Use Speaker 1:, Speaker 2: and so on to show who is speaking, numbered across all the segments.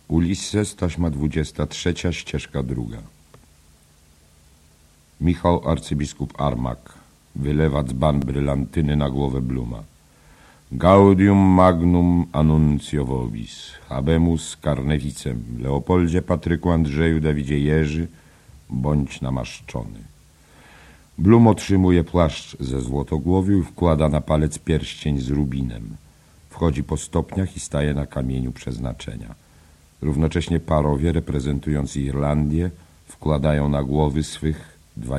Speaker 1: Ulisses, taśma 23, ścieżka 2. Michał arcybiskup Armak wylewa dzban brylantyny na głowę Bluma. Gaudium magnum annuntio vobis, habemus carneficem, Leopoldzie, Patryku, Andrzeju, Dawidzie, Jerzy, bądź namaszczony. Blum otrzymuje płaszcz ze złotogłowiu i wkłada na palec pierścień z rubinem. Wchodzi po stopniach i staje na kamieniu przeznaczenia. Równocześnie parowie, reprezentujący Irlandię, wkładają na głowy swych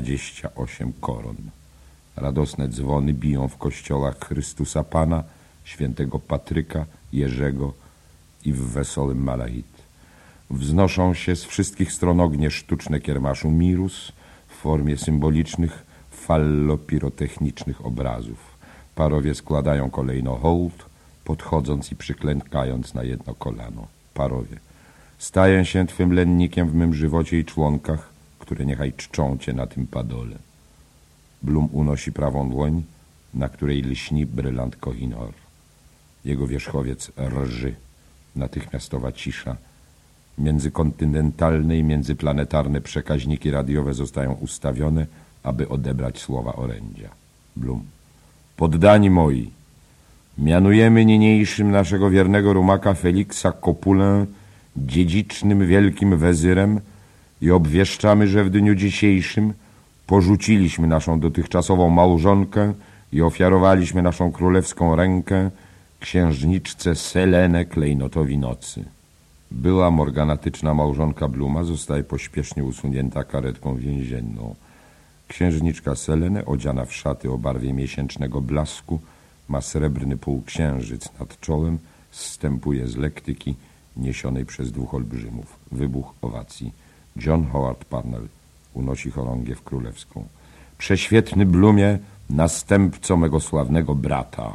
Speaker 1: 28 koron. Radosne dzwony biją w kościołach Chrystusa Pana, świętego Patryka, Jerzego i w wesołym Malahit. Wznoszą się z wszystkich stron ognie sztuczne kiermaszu Mirus w formie symbolicznych, fallopirotechnicznych obrazów. Parowie składają kolejno hołd, podchodząc i przyklękając na jedno kolano. Parowie. Staję się Twym lennikiem w mym żywocie i członkach, które niechaj czczą Cię na tym padole. Blum unosi prawą dłoń, na której lśni brylant Koh-i-Noor. Jego wierzchowiec rży. Natychmiastowa cisza. Międzykontynentalne i międzyplanetarne przekaźniki radiowe zostają ustawione, aby odebrać słowa orędzia. Blum. Poddani moi, mianujemy niniejszym naszego wiernego rumaka Feliksa Copulę dziedzicznym wielkim wezyrem i obwieszczamy, że w dniu dzisiejszym porzuciliśmy naszą dotychczasową małżonkę i ofiarowaliśmy naszą królewską rękę księżniczce Selenę klejnotowi nocy. Była morganatyczna małżonka Bluma zostaje pośpiesznie usunięta karetką więzienną. Księżniczka Selenę, odziana w szaty o barwie miesięcznego blasku, ma srebrny półksiężyc nad czołem, zstępuje z lektyki niesionej przez 2 olbrzymów. Wybuch owacji. John Howard Parnell unosi chorągiew królewską. Prześwietny Blumie, następco mego sławnego brata.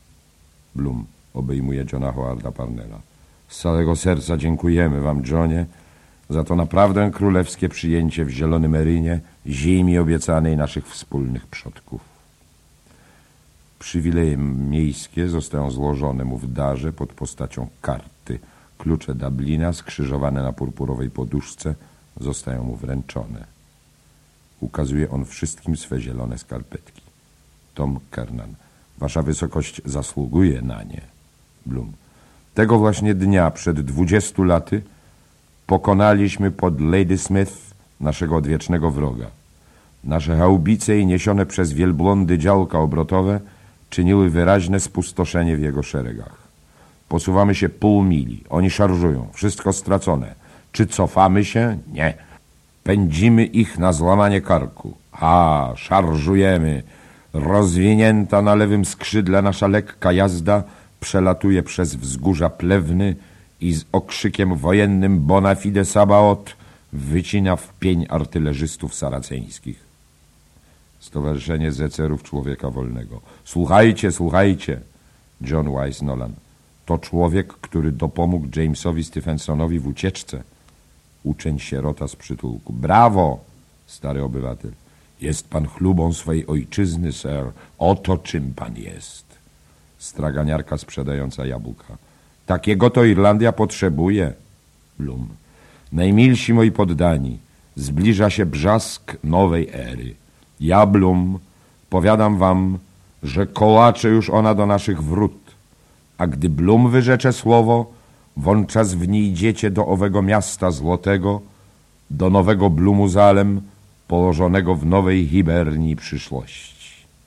Speaker 1: Blum obejmuje Johna Howarda Parnella. Z całego serca dziękujemy wam, Johnie, za to naprawdę królewskie przyjęcie w Zielonym Erynie, ziemi obiecanej naszych wspólnych przodków. Przywileje miejskie zostają złożone mu w darze pod postacią karty. Klucze Dublina, skrzyżowane na purpurowej poduszce, zostają mu wręczone. Ukazuje on wszystkim swe zielone skarpetki. Tom Kernan. Wasza wysokość zasługuje na nie. Blum. Tego właśnie dnia przed 20 laty pokonaliśmy pod Ladysmith naszego odwiecznego wroga. Nasze haubice i niesione przez wielbłądy działka obrotowe czyniły wyraźne spustoszenie w jego szeregach. Posuwamy się pół mili. Oni szarżują. Wszystko stracone. Czy cofamy się? Nie. Pędzimy ich na złamanie karku. Szarżujemy. Rozwinięta na lewym skrzydle nasza lekka jazda przelatuje przez wzgórza Plewny i z okrzykiem wojennym Bona fide Sabaoth wycina w pień artylerzystów saraceńskich. Stowarzyszenie Zecerów Człowieka Wolnego. Słuchajcie, słuchajcie. John Wise Nolan. To człowiek, który dopomógł Jamesowi Stephensonowi w ucieczce. Uczeń sierota z przytułku. Brawo, stary obywatel. Jest pan chlubą swej ojczyzny, sir. Oto czym pan jest. Straganiarka sprzedająca jabłka. Takiego to Irlandia potrzebuje. Blum. Najmilsi moi poddani, zbliża się brzask nowej ery. Ja, Blum, powiadam wam, że kołacze już ona do naszych wrót. A gdy Blum wyrzecze słowo, wonczas wnijdziecie do owego miasta złotego, do nowego Blumuzalem, położonego w nowej Hibernii przyszłości.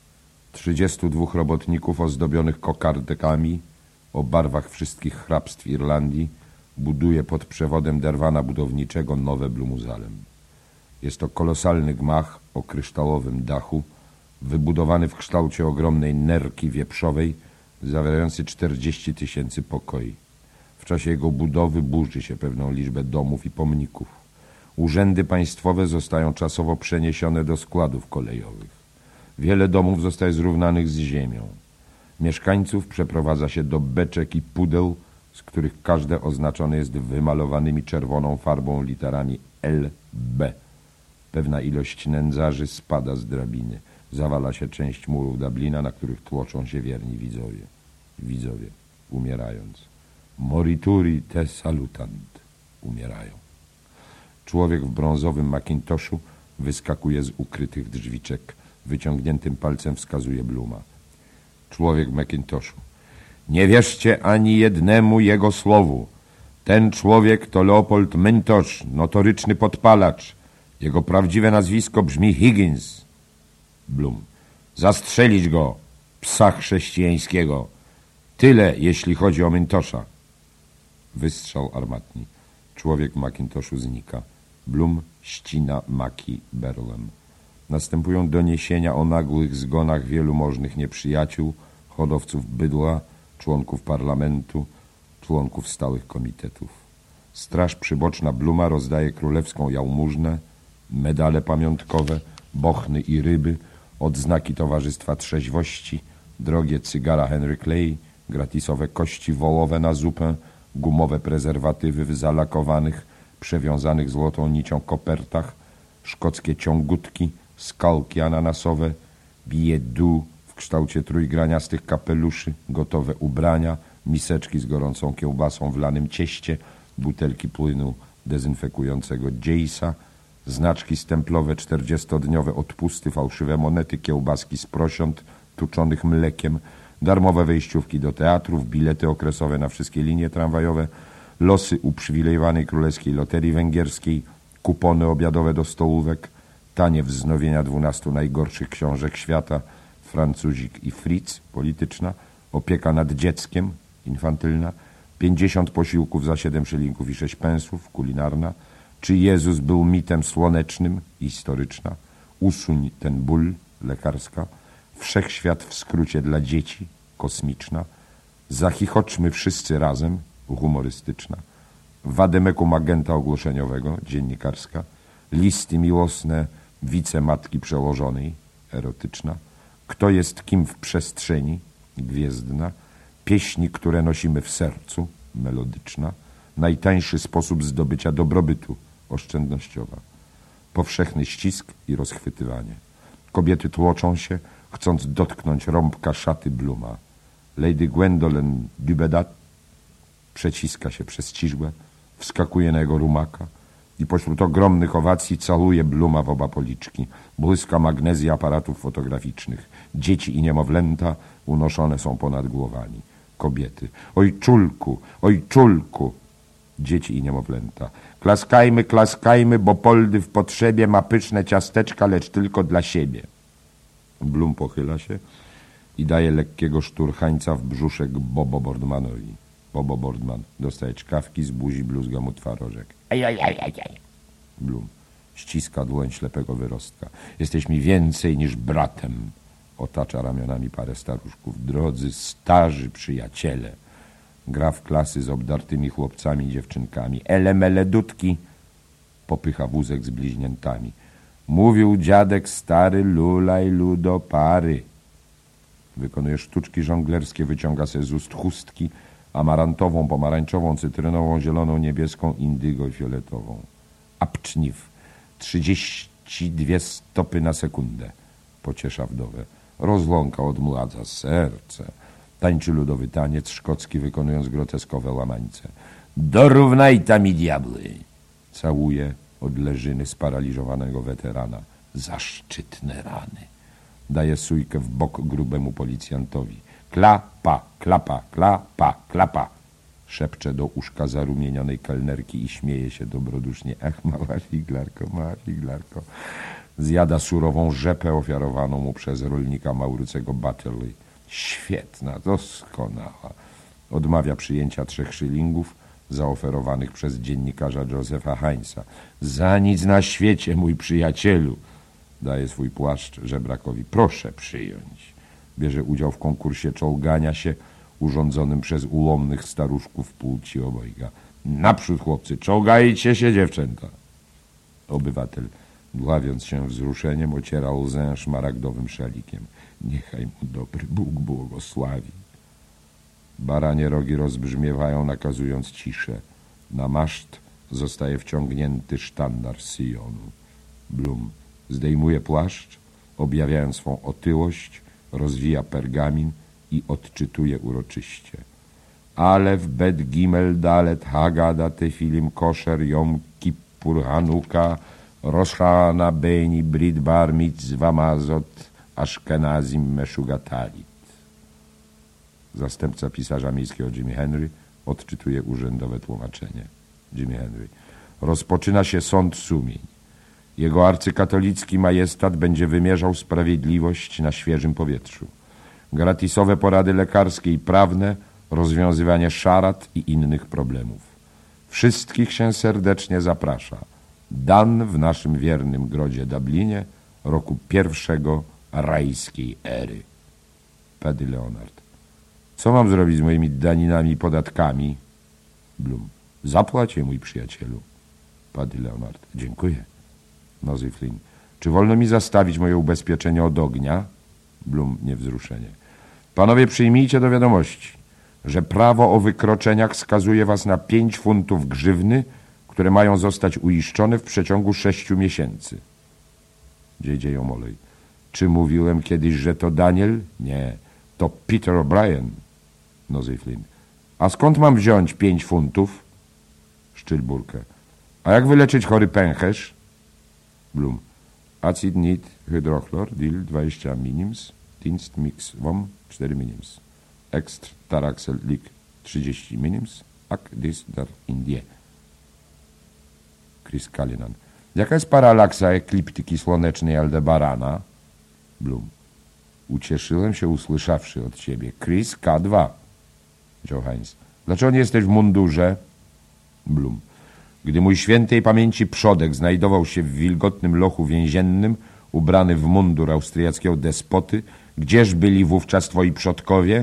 Speaker 1: 32 robotników ozdobionych kokardekami o barwach wszystkich hrabstw Irlandii buduje pod przewodem derwana budowniczego nowe Blumuzalem. Jest to kolosalny gmach o kryształowym dachu, wybudowany w kształcie ogromnej nerki wieprzowej, zawierający 40 000 pokoi. W czasie jego budowy burzy się pewną liczbę domów i pomników. Urzędy państwowe zostają czasowo przeniesione do składów kolejowych. Wiele domów zostaje zrównanych z ziemią. Mieszkańców przeprowadza się do beczek i pudeł, z których każde oznaczone jest wymalowanymi czerwoną farbą literami LB. Pewna ilość nędzarzy spada z drabiny. Zawala się część murów Dublina, na których tłoczą się wierni widzowie. Widzowie, umierając. Morituri te salutant. umierają. Człowiek w brązowym makintoszu wyskakuje z ukrytych drzwiczek. Wyciągniętym palcem wskazuje Bluma. Człowiek w makintoszu. Nie wierzcie ani jednemu jego słowu. Ten człowiek to Leopold Mentosz, notoryczny podpalacz. Jego prawdziwe nazwisko brzmi Higgins. Blum. Zastrzelić go, psa chrześcijańskiego. Tyle, jeśli chodzi o Mentosza. Wystrzał armatni. Człowiek w makintoszu znika. Blum ścina maki berlem. Następują doniesienia o nagłych zgonach wielu możnych nieprzyjaciół, hodowców bydła, członków parlamentu, członków stałych komitetów. Straż przyboczna Bluma rozdaje królewską jałmużnę, medale pamiątkowe, bochny i ryby, odznaki Towarzystwa Trzeźwości, drogie cygara Henry Clay, gratisowe kości wołowe na zupę, gumowe prezerwatywy w zalakowanych, przewiązanych złotą nicią kopertach, szkockie ciągutki, skalki ananasowe, billetu w kształcie trójgraniastych kapeluszy, gotowe ubrania, miseczki z gorącą kiełbasą w lanym cieście, butelki płynu dezynfekującego Jaysa, znaczki stemplowe, 40-dniowe odpusty, fałszywe monety, kiełbaski z prosiąt tuczonych mlekiem, darmowe wejściówki do teatrów, bilety okresowe na wszystkie linie tramwajowe, losy uprzywilejowanej królewskiej loterii węgierskiej, kupony obiadowe do stołówek, tanie wznowienia 12 najgorszych książek świata, Francuzik i Fritz, polityczna, opieka nad dzieckiem, infantylna, 50 posiłków za 7 szylingów i 6 pensów, kulinarna, czy Jezus był mitem słonecznym, historyczna, usuń ten ból, lekarska, wszechświat w skrócie dla dzieci, kosmiczna, zachichoczmy wszyscy razem, humorystyczna, wademekum agenta ogłoszeniowego, dziennikarska, listy miłosne wicematki przełożonej, erotyczna, kto jest kim w przestrzeni, gwiezdna, pieśni, które nosimy w sercu, melodyczna, najtańszy sposób zdobycia dobrobytu, oszczędnościowa, powszechny ścisk i rozchwytywanie. Kobiety tłoczą się, chcąc dotknąć rąbka szaty Bluma. Lady Gwendolen Dubedat przeciska się przez ciżłę, wskakuje na jego rumaka i pośród ogromnych owacji caluje Bluma w oba policzki. Błyska magnezja aparatów fotograficznych. Dzieci i niemowlęta unoszone są ponad głowami. Kobiety. Ojczulku, ojczulku. Dzieci i niemowlęta. Klaskajmy, klaskajmy, bo Poldy w potrzebie ma pyszne ciasteczka, lecz tylko dla siebie. Blum pochyla się i daje lekkiego szturchańca w brzuszek Bobo Boardmanowi. Bobo Boardman dostaje czkawki z buzi, bluzga mu twarożek. Ajajajajaj. Blum ściska dłoń ślepego wyrostka. Jesteś mi więcej niż bratem. Otacza ramionami parę staruszków. Drodzy, starzy przyjaciele. Gra w klasy z obdartymi chłopcami i dziewczynkami. Elemele dudki. Popycha wózek z bliźniętami. Mówił dziadek stary, lulaj ludo pary. Wykonuje sztuczki żonglerskie, wyciąga se z ust chustki amarantową, pomarańczową, cytrynową, zieloną, niebieską, indygo i fioletową. Apczniw. 32 stopy na sekundę. Pociesza wdowę. Rozląka odmładza serce. Tańczy ludowy taniec szkocki, wykonując groteskowe łamańce. Dorównaj tam i diabły. Całuje od leżyny sparaliżowanego weterana. Zaszczytne rany. Daje sujkę w bok grubemu policjantowi. Klapa, klapa, klapa, klapa. Szepcze do uszka zarumienionej kelnerki i śmieje się dobrodusznie. Ach, mała figlarko. Zjada surową rzepę ofiarowaną mu przez rolnika Maurycego Butterley. Świetna, doskonała. Odmawia przyjęcia 3 szylingów zaoferowanych przez dziennikarza Josepha Heinza. Za nic na świecie, mój przyjacielu. Daje swój płaszcz żebrakowi. Proszę przyjąć. Bierze udział w konkursie czołgania się urządzonym przez ulomnych staruszków płci obojga. Naprzód, chłopcy, czołgajcie się, dziewczęta. Obywatel, dławiąc się wzruszeniem, ociera łzę szmaragdowym szalikiem. Niechaj mu dobry Bóg błogosławi. Baranie rogi rozbrzmiewają, nakazując ciszę. Na maszt zostaje wciągnięty sztandar Syjonu. Blum zdejmuje płaszcz, objawiając swą otyłość, rozwija pergamin i odczytuje uroczyście. Alef, Bet, Gimel, Dalet, Hagada, Tefilim, Kosher, Jom Kippur, Hanuka, Rosh Hana, Beni, Brit, Bar, Mitzvah, Mazot, Ashkenazim, Meszugatalit. Zastępca pisarza miejskiego Jimmy Henry odczytuje urzędowe tłumaczenie. Jimmy Henry. Rozpoczyna się sąd sumień. Jego arcykatolicki majestat będzie wymierzał sprawiedliwość na świeżym powietrzu. Gratisowe porady lekarskie i prawne, rozwiązywanie szarat i innych problemów. Wszystkich się serdecznie zaprasza. Dan w naszym wiernym grodzie Dublinie roku pierwszego rajskiej ery. Paddy Leonard. Co mam zrobić z moimi daninami i podatkami? Bloom. Zapłać je, mój przyjacielu. Paddy Leonard. Dziękuję. Nosey Flynn. Czy wolno mi zastawić moje ubezpieczenie od ognia? Bloom. Niewzruszenie. Panowie, przyjmijcie do wiadomości, że prawo o wykroczeniach skazuje was na 5 funtów grzywny, które mają zostać uiszczone w przeciągu 6 miesięcy. J.J. O'Malley. Czy mówiłem kiedyś, że to Daniel? Nie, to Peter O'Brien. Nosey Flynn. A skąd mam wziąć 5 funtów? Szczylburkę. A jak wyleczyć chory pęcherz? Bloom. Acid nit hydrochlor, dil 20 minims, tinst mix vom 4 minims. Extr taraxel lik 30 minims, ac dis dar indie. Chris Cullinan. Jaka jest paralaksa ekliptyki słonecznej Aldebarana? Bloom. Ucieszyłem się usłyszawszy od ciebie. Chris K2. Joe Hines. Dlaczego nie jesteś w mundurze? Bloom. Gdy mój świętej pamięci przodek znajdował się w wilgotnym lochu więziennym, ubrany w mundur austriackiego despoty, gdzież byli wówczas twoi przodkowie?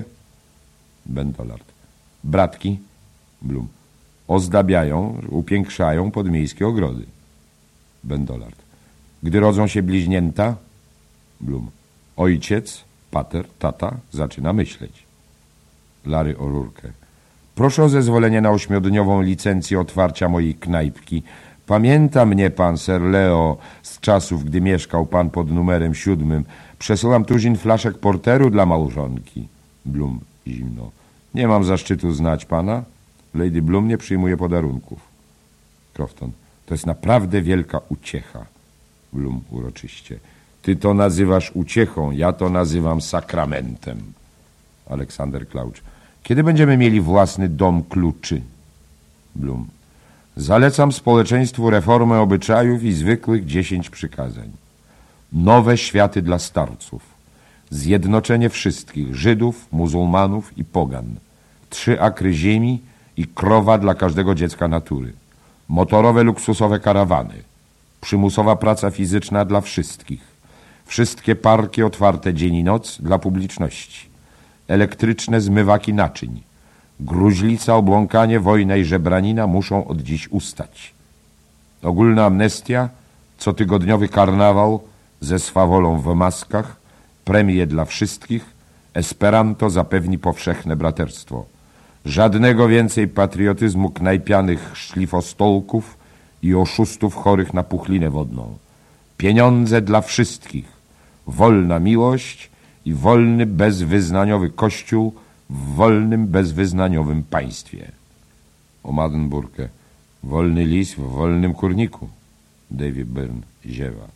Speaker 1: Ben Dollard. Bratki? Bloom. Ozdabiają, upiększają podmiejskie ogrody. Ben Dollard. Gdy rodzą się bliźnięta? Bloom. Ojciec, pater, tata zaczyna myśleć. Larry O'Rourke. Proszę o zezwolenie na 8-dniową licencję otwarcia mojej knajpki. Pamięta mnie pan, Sir Leo, z czasów, gdy mieszkał pan pod numerem 7. Przesyłam tuzin flaszek porteru dla małżonki. Bloom. Zimno. Nie mam zaszczytu znać pana. Lady Bloom nie przyjmuje podarunków. Crofton. To jest naprawdę wielka uciecha. Bloom uroczyście. Ty to nazywasz uciechą, ja to nazywam sakramentem. Aleksander Klaucz. Kiedy będziemy mieli własny dom kluczy? Bloom. Zalecam społeczeństwu reformę obyczajów i zwykłych 10 przykazań. Nowe światy dla starców. Zjednoczenie wszystkich, Żydów, muzułmanów i pogan. 3 akry ziemi i krowa dla każdego dziecka natury. Motorowe, luksusowe karawany. Przymusowa praca fizyczna dla wszystkich. Wszystkie parki otwarte dzień i noc dla publiczności. Elektryczne zmywaki naczyń. Gruźlica, obłąkanie, wojna i żebranina muszą od dziś ustać. Ogólna amnestia, cotygodniowy karnawał ze swawolą w maskach, premie dla wszystkich, Esperanto zapewni powszechne braterstwo. Żadnego więcej patriotyzmu knajpianych szlifostolków i oszustów chorych na puchlinę wodną. Pieniądze dla wszystkich. Wolna miłość i wolny, bezwyznaniowy kościół w wolnym, bezwyznaniowym państwie. Omadenburkę. Wolny lis w wolnym kurniku. David Byrne ziewa.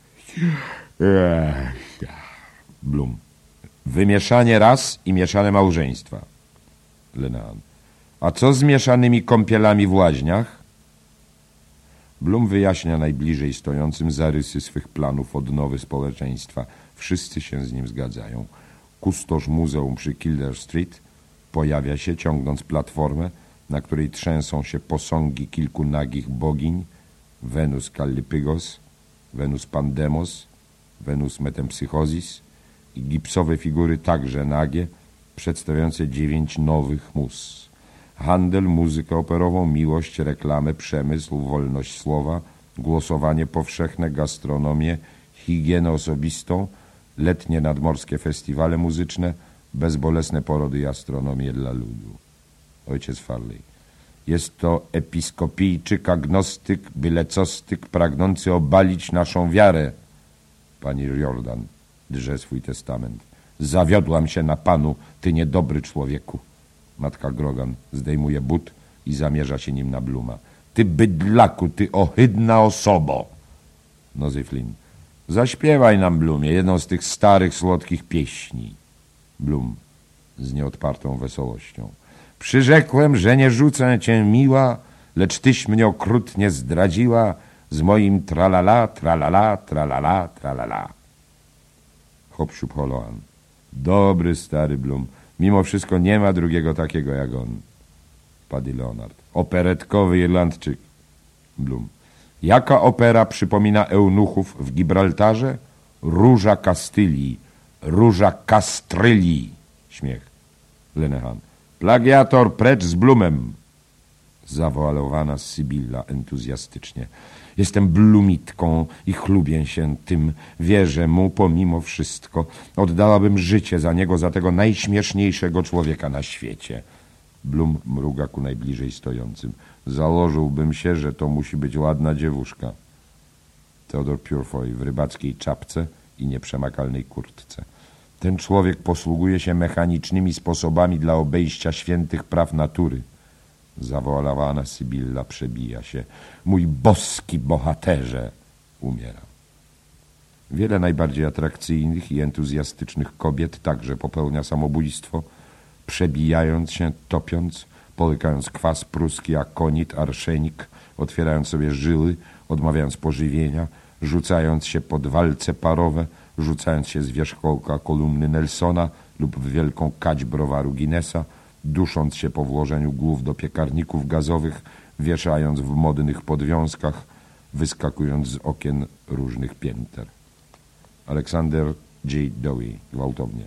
Speaker 1: Bloom. Wymieszanie ras i mieszane małżeństwa. Lenehan. A co z mieszanymi kąpielami w łaźniach? Bloom wyjaśnia najbliżej stojącym zarysy swych planów odnowy społeczeństwa. Wszyscy się z nim zgadzają. Kustosz muzeum przy Kildare Street pojawia się, ciągnąc platformę, na której trzęsą się posągi kilku nagich bogiń, Wenus Kallippygos, Wenus Pandemos, Wenus Metempsychosis i gipsowe figury także nagie, przedstawiające 9 nowych mus. Handel, muzykę operową, miłość, reklamę, przemysł, wolność słowa, głosowanie powszechne, gastronomię, higienę osobistą, letnie nadmorskie festiwale muzyczne, bezbolesne porody i astronomię dla ludu. Ojciec Farley. Jest to episkopijczyk, agnostyk, bylecostyk, pragnący obalić naszą wiarę. Pani Riordan drze swój testament. Zawiodłam się na panu, ty niedobry człowieku. Matka Grogan zdejmuje but i zamierza się nim na Bluma. Ty bydlaku, ty ohydna osobo! Nosey Flynn. Zaśpiewaj nam, Blumie, jedną z tych starych, słodkich pieśni. Blum z nieodpartą wesołością. Przyrzekłem, że nie rzucę cię, miła, lecz tyś mnie okrutnie zdradziła z moim tralala, tralala, tralala, tralala. Hop, siup, holoan. Dobry stary Blum. Mimo wszystko nie ma drugiego takiego jak on. Paddy Leonard. Operetkowy Irlandczyk. Blum. Jaka opera przypomina eunuchów w Gibraltarze? Róża Kastylii. Róża Kastrylii. Śmiech. Lenehan. Plagiator, precz z Blumem. Zawoalowana Sybilla entuzjastycznie. Jestem blumitką i chlubię się tym. Wierzę mu pomimo wszystko. Oddałabym życie za niego, za tego najśmieszniejszego człowieka na świecie. Blum mruga ku najbliżej stojącym. Założyłbym się, że to musi być ładna dziewuszka. Theodore Purefoy w rybackiej czapce i nieprzemakalnej kurtce. Ten człowiek posługuje się mechanicznymi sposobami dla obejścia świętych praw natury. Zawoalowana Sybilla przebija się. Mój boski bohaterze! Umiera. Wiele najbardziej atrakcyjnych i entuzjastycznych kobiet także popełnia samobójstwo, przebijając się, topiąc, polykając kwas pruski, akonit, arszenik, otwierając sobie żyły, odmawiając pożywienia, rzucając się pod walce parowe, rzucając się z wierzchołka kolumny Nelsona lub w wielką kadź browaru Guinnessa, dusząc się po włożeniu głów do piekarników gazowych, wieszając w modnych podwiązkach, wyskakując z okien różnych pięter. Aleksander J. Dowie, gwałtownie.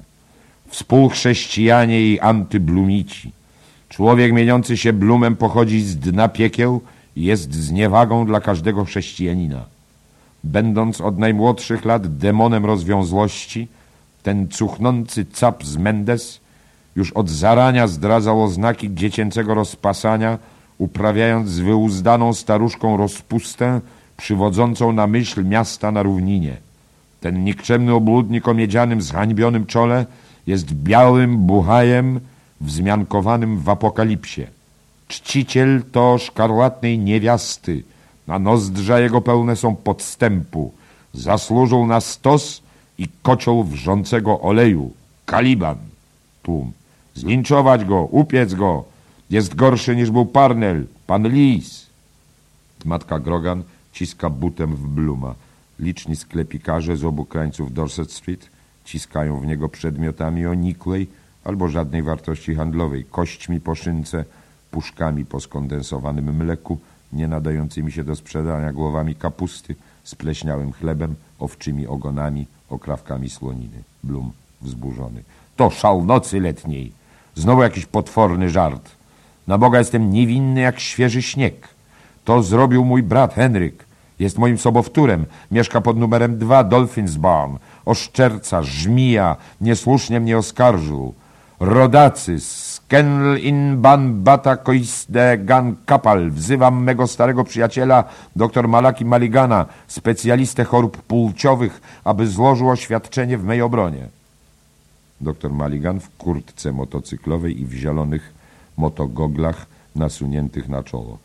Speaker 1: Współchrześcijanie i antyblumici. Człowiek mieniący się Blumem pochodzi z dna piekieł i jest zniewagą dla każdego chrześcijanina. Będąc od najmłodszych lat demonem rozwiązłości, ten cuchnący cap z Mendes już od zarania zdradzał oznaki dziecięcego rozpasania, uprawiając z wyuzdaną staruszką rozpustę przywodzącą na myśl miasta na równinie. Ten nikczemny obłudnik o miedzianym, zhańbionym czole jest białym buchajem wzmiankowanym w Apokalipsie. Czciciel to szkarłatnej niewiasty, a nozdrza jego pełne są podstępu. Zasłużył na stos i kocioł wrzącego oleju. Kaliban. Tłum. Zlinczować go, upiec go. Jest gorszy niż był Parnell, pan Lis. Matka Grogan ciska butem w Bluma. Liczni sklepikarze z obu krańców Dorset Street ciskają w niego przedmiotami o nikłej albo żadnej wartości handlowej, kośćmi po szynce, puszkami po skondensowanym mleku, nie nadającymi się do sprzedania głowami kapusty, spleśniałym chlebem, owczymi ogonami, okrawkami słoniny. Blum wzburzony. To szał nocy letniej. Znowu jakiś potworny żart. Na Boga jestem niewinny jak świeży śnieg. To zrobił mój brat Henryk. Jest moim sobowtórem. Mieszka pod numerem 2 Dolphins Barn. Oszczerca, żmija, niesłusznie mnie oskarżył. Rodacy, Skenl in ban bata koiste gan kapal. Wzywam mego starego przyjaciela, dr Malaki Maligana, specjalistę chorób płciowych, aby złożył oświadczenie w mej obronie. Dr Maligan w kurtce motocyklowej i w zielonych motogoglach nasuniętych na czoło.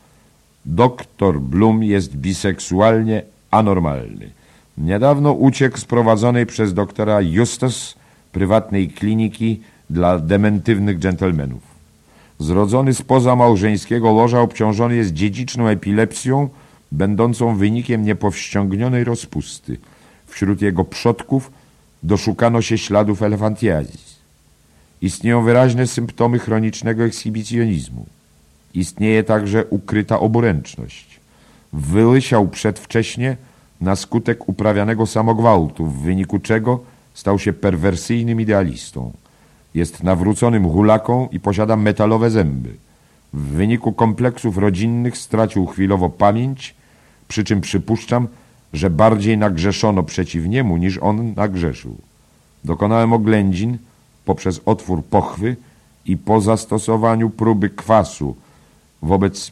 Speaker 1: Doktor Blum jest biseksualnie anormalny. Niedawno uciekł z prowadzonej przez doktora Eustace prywatnej kliniki dla dementywnych dżentelmenów. Zrodzony spoza małżeńskiego łoża obciążony jest dziedziczną epilepsją, będącą wynikiem niepowściągnionej rozpusty. Wśród jego przodków doszukano się śladów elefantiazis. Istnieją wyraźne symptomy chronicznego ekshibicjonizmu. Istnieje także ukryta oburęczność. Wyłysiał przedwcześnie na skutek uprawianego samogwałtu, w wyniku czego stał się perwersyjnym idealistą. Jest nawróconym hulaką i posiada metalowe zęby. W wyniku kompleksów rodzinnych stracił chwilowo pamięć, przy czym przypuszczam, że bardziej nagrzeszono przeciw niemu, niż on nagrzeszył. Dokonałem oględzin poprzez otwór pochwy i po zastosowaniu próby kwasu wobec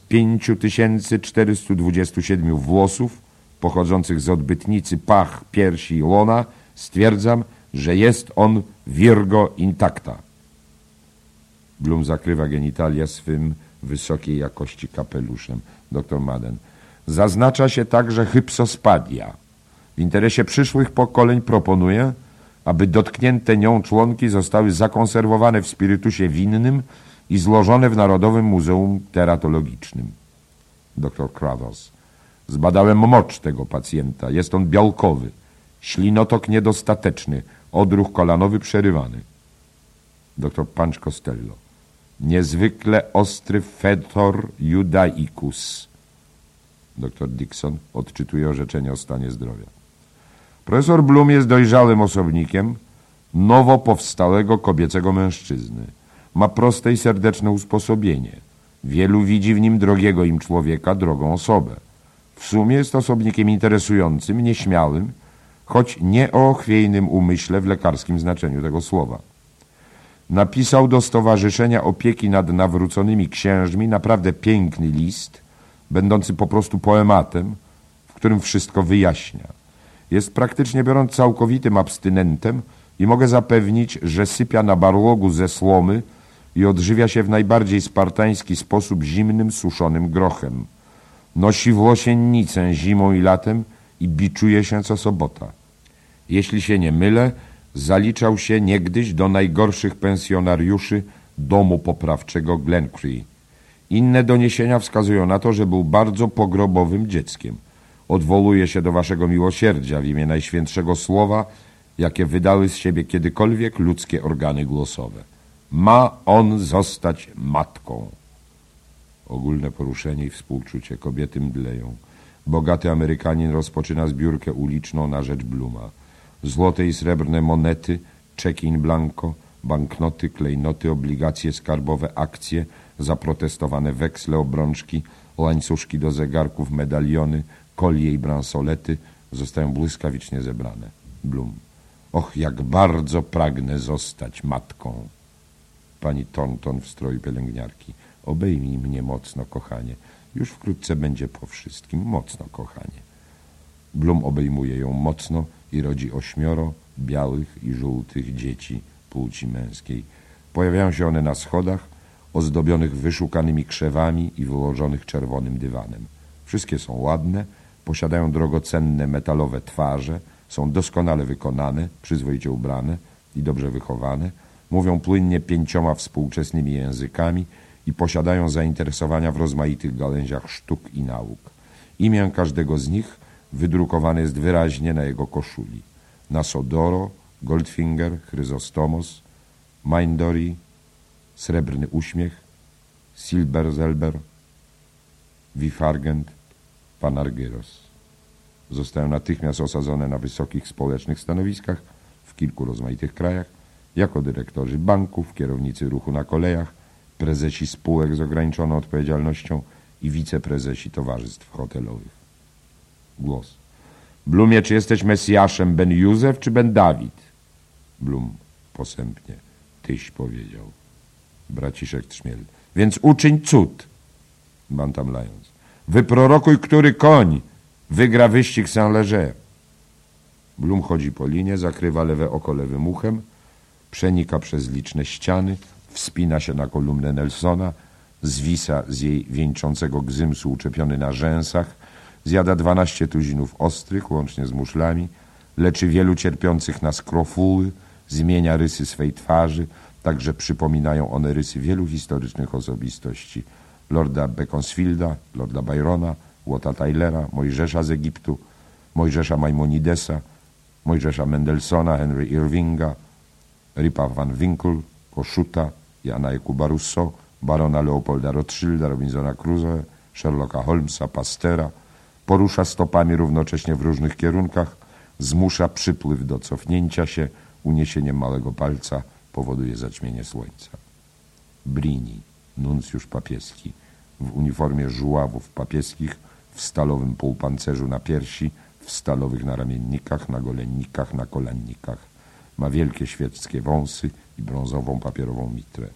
Speaker 1: 5427 włosów pochodzących z odbytnicy pach, piersi i łona stwierdzam, że jest on virgo intacta. Bloom zakrywa genitalia swym wysokiej jakości kapeluszem. Dr Madden. Zaznacza się także hypsospadia. W interesie przyszłych pokoleń proponuję, aby dotknięte nią członki zostały zakonserwowane w spirytusie winnym i złożone w Narodowym Muzeum Teratologicznym. Dr Kratos. Zbadałem mocz tego pacjenta. Jest on białkowy. Ślinotok niedostateczny. Odruch kolanowy przerywany. Dr Punch Costello. Niezwykle ostry fetor judaicus. Dr Dixon odczytuje orzeczenie o stanie zdrowia. Profesor Bloom jest dojrzałym osobnikiem nowo powstałego kobiecego mężczyzny. Ma proste i serdeczne usposobienie. Wielu widzi w nim drogiego im człowieka, drogą osobę. W sumie jest osobnikiem interesującym, nieśmiałym, choć nie o chwiejnym umyśle w lekarskim znaczeniu tego słowa. Napisał do Stowarzyszenia Opieki nad Nawróconymi Księżmi naprawdę piękny list, będący po prostu poematem, w którym wszystko wyjaśnia. Jest praktycznie biorąc całkowitym abstynentem i mogę zapewnić, że sypia na barłogu ze słomy i odżywia się w najbardziej spartański sposób zimnym, suszonym grochem. Nosi włosiennicę zimą i latem i biczuje się co sobota. Jeśli się nie mylę, zaliczał się niegdyś do najgorszych pensjonariuszy domu poprawczego Glencree. Inne doniesienia wskazują na to, że był bardzo pogrobowym dzieckiem. Odwołuje się do waszego miłosierdzia w imię Najświętszego Słowa, jakie wydały z siebie kiedykolwiek ludzkie organy głosowe. Ma on zostać matką. Ogólne poruszenie i współczucie. Kobiety mdleją. Bogaty Amerykanin rozpoczyna zbiórkę uliczną na rzecz Blooma. Złote i srebrne monety, czeki in blanco, banknoty, klejnoty, obligacje skarbowe, akcje, zaprotestowane weksle, obrączki, łańcuszki do zegarków, medaliony, kolie i bransolety zostają błyskawicznie zebrane. Bloom. Och, jak bardzo pragnę zostać matką. Pani Thornton w stroju pielęgniarki. Obejmij mnie mocno, kochanie. Już wkrótce będzie po wszystkim. Mocno, kochanie. Bloom obejmuje ją mocno i rodzi 8 białych i żółtych dzieci płci męskiej. Pojawiają się one na schodach, ozdobionych wyszukanymi krzewami i wyłożonych czerwonym dywanem. Wszystkie są ładne, posiadają drogocenne metalowe twarze, są doskonale wykonane, przyzwoicie ubrane i dobrze wychowane, mówią płynnie 5 współczesnymi językami i posiadają zainteresowania w rozmaitych gałęziach sztuk i nauk. Imię każdego z nich wydrukowane jest wyraźnie na jego koszuli. Nasodoro, Goldfinger, Chryzostomos, Mindori, Srebrny Uśmiech, Silberzelber, Wifargent, Panargyros. Zostają natychmiast osadzone na wysokich społecznych stanowiskach w kilku rozmaitych krajach, jako dyrektorzy banków, kierownicy ruchu na kolejach, prezesi spółek z ograniczoną odpowiedzialnością i wiceprezesi towarzystw hotelowych. Głos. Bloomie, czy jesteś Mesjaszem Ben Józef czy Ben Dawid? Bloom posępnie. Tyś powiedział. Braciszek Trzmiel. Więc uczyń cud. Bantam Lyons. Wyprorokuj, który koń wygra wyścig Saint-Léger. Bloom chodzi po linie, zakrywa lewe oko lewym uchem, przenika przez liczne ściany, wspina się na kolumnę Nelsona, zwisa z jej wieńczącego gzymsu uczepiony na rzęsach, zjada 12 tuzinów ostrych, łącznie z muszlami, leczy wielu cierpiących na skrofuły, zmienia rysy swej twarzy, tak że przypominają one rysy wielu historycznych osobistości. Lorda Beaconsfielda, Lorda Byrona, Watta Tylera, Mojżesza z Egiptu, Mojżesza Maimonidesa, Mojżesza Mendelssohna, Henry Irvinga, Ripa van Winkle, Kossuta, Jana Jakuba Rousseau, barona Leopolda Rothschilda, Robinsona Crusoe, Sherlocka Holmesa, Pastera, porusza stopami równocześnie w różnych kierunkach, zmusza przypływ do cofnięcia się, uniesieniem małego palca powoduje zaćmienie słońca. Brini, nuncjusz papieski, w uniformie żuławów papieskich, w stalowym półpancerzu na piersi, w stalowych naramiennikach, na golennikach, na kolannikach. Ma wielkie świeckie wąsy i brązową papierową mitrę.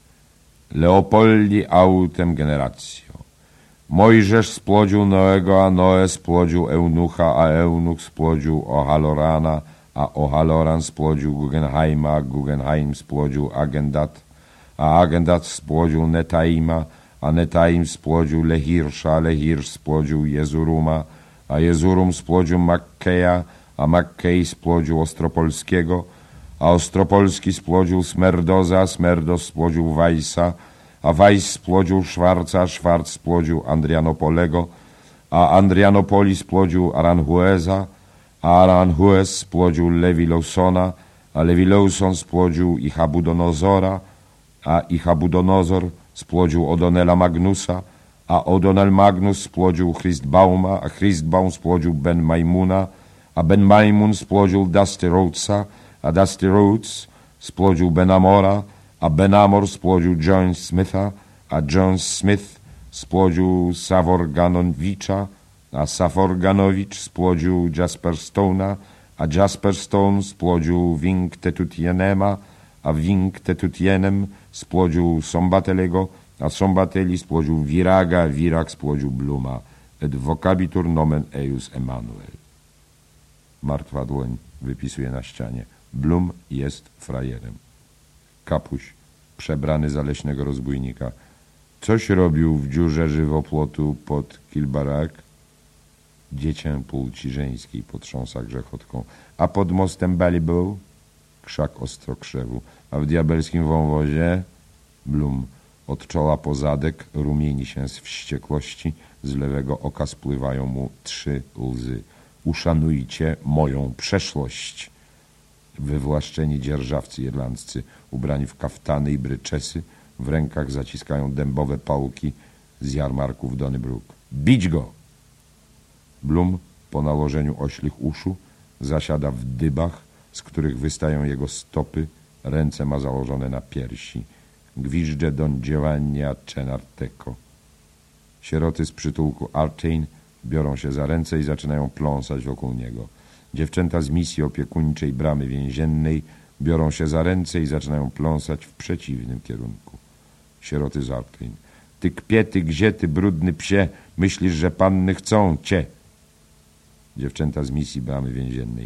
Speaker 1: Leopoldi autem generatio. Mojżesz spłodził Noego, a Noe spłodził Eunucha, a Eunuch spłodził Ohalorana, a Ohaloran spłodził Guggenheima, a Guggenheim spłodził Agendat, a Agendath spłodził Netaima, a Netaim spłodził Lehirsza, a Lehirsz spłodził Jezuruma, a Jezurum spłodził Makkeja, a Makkej spłodził Ostropolskiego, a Ostropolski spłodził Smerdoza, a Smerdos spłodził Wajsa, a Wajs spłodził Szwarca, a Szwarc spłodził Andrianopolego, a Andrianopoli spłodził Aranjueza, a Aranjuez spłodził Lewilousona, a Lewilouson spłodził Ichabudonozora, a Ichabudonozor spłodził Odonela Magnusa, a Odonel Magnus spłodził Christbauma, a Christbaum spłodził Ben Maimuna, a Ben Maimun spłodził Dusty Rhodesa, a Dusty Rhodes spłodził Benamora, a Benamor spłodził Jones Smitha, a Jones Smith spłodził Savorganowicza, a Savorganowicz spłodził Jasper Stone'a, a Jasper Stone spłodził Wing Tetutienema, a Wing Tetutienem spłodził Sombatelego, a Sombateli spłodził Viraga, Virag spłodził Bluma. Et vocabitur nomen eius Emanuel. Martwa dłoń wypisuje na ścianie. Blum jest frajerem. Kapuś, przebrany za leśnego rozbójnika. Coś robił w dziurze żywopłotu pod Kilbarak? Dziecię płci żeńskiej potrząsa grzechotką. A pod mostem Ballybow? Krzak ostrokrzewu. A w diabelskim wąwozie? Blum od czoła po zadek rumieni się z wściekłości. Z lewego oka spływają mu 3 łzy. Uszanujcie moją przeszłość. Wywłaszczeni dzierżawcy irlandzcy, ubrani w kaftany i bryczesy, w rękach zaciskają dębowe pałki z jarmarków Donnybrook. Bić go! Blum po nałożeniu oślich uszu zasiada w dybach, z których wystają jego stopy, ręce ma założone na piersi. Gwiżdże Don Giovanni Cenarteco. Sieroty z przytułku Artane biorą się za ręce i zaczynają pląsać wokół niego. Dziewczęta z misji opiekuńczej bramy więziennej biorą się za ręce i zaczynają pląsać w przeciwnym kierunku. Sieroty z Artane. Ty kpie, ty gzie, ty brudny psie, myślisz, że panny chcą cię. Dziewczęta z misji bramy więziennej.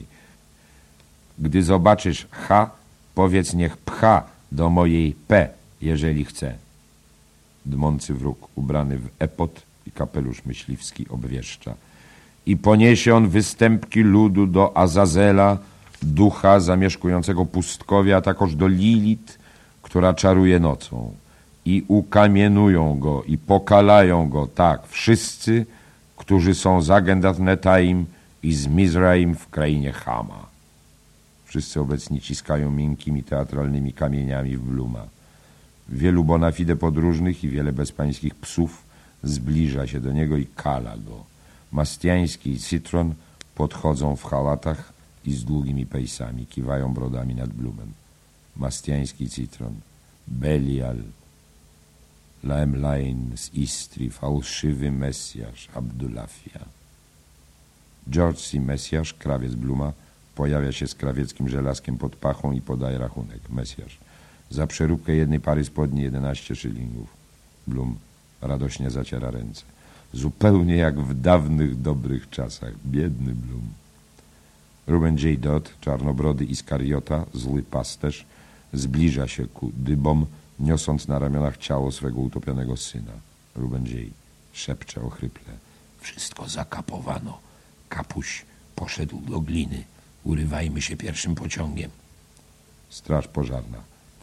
Speaker 1: Gdy zobaczysz H, powiedz niech pcha do mojej P, jeżeli chce. Dmący wróg, ubrany w epot i kapelusz myśliwski, obwieszcza. I poniesie on występki ludu do Azazela, ducha zamieszkującego pustkowie, a takoż do Lilit, która czaruje nocą. I ukamienują go i pokalają go, tak, wszyscy, którzy są z Agendath Netaim i z Mizraim w krainie Chama. Wszyscy obecni ciskają miękkimi teatralnymi kamieniami w Bluma. Wielu bona fide podróżnych i wiele bezpańskich psów zbliża się do niego i kala go. Mastiański i Citron podchodzą w hałatach i z długimi pejsami, kiwają brodami nad Blumem. Mastiański i Citron. Belial, Laemlain z Istrii, fałszywy Mesjasz, Abdulafia. George C. Mesjasz, krawiec Bluma, pojawia się z krawieckim żelazkiem pod pachą i podaje rachunek. Mesjasz. Za przeróbkę jednej pary spodni 11 szylingów. Blum radośnie zaciera ręce. Zupełnie jak w dawnych, dobrych czasach. Biedny Blum. Ruben J. Dodd, czarnobrody Iskariota, zły pasterz, zbliża się ku dybom, niosąc na ramionach ciało swego utopionego syna. Ruben J. szepcze ochryple. Wszystko zakapowano. Kapuś poszedł do gliny. Urywajmy się pierwszym pociągiem. Straż pożarna.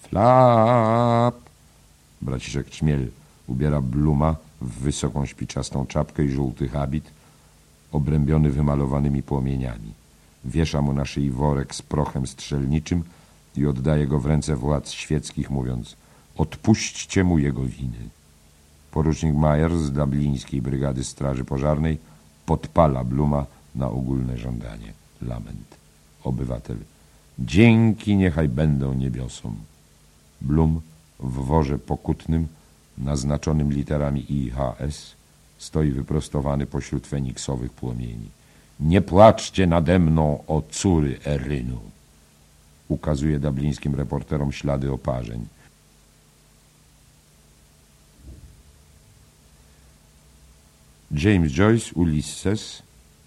Speaker 1: Flap! Braciszek Czmiel ubiera Bluma w wysoką śpiczastą czapkę i żółty habit, obrębiony wymalowanymi płomieniami. Wiesza mu na szyi worek z prochem strzelniczym i oddaje go w ręce władz świeckich, mówiąc: odpuśćcie mu jego winy. Porucznik Myers z dublińskiej brygady straży pożarnej podpala Bluma na ogólne żądanie. Lament. Obywatel. Dzięki niechaj będą niebiosom. Blum w worze pokutnym, naznaczonym literami IHS, stoi wyprostowany pośród feniksowych płomieni. Nie płaczcie nade mną, o córy Erynu. Ukazuje dublińskim reporterom ślady oparzeń. James Joyce, Ulysses,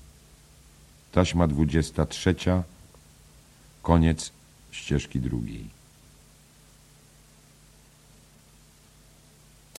Speaker 1: taśma 23, koniec ścieżki 2.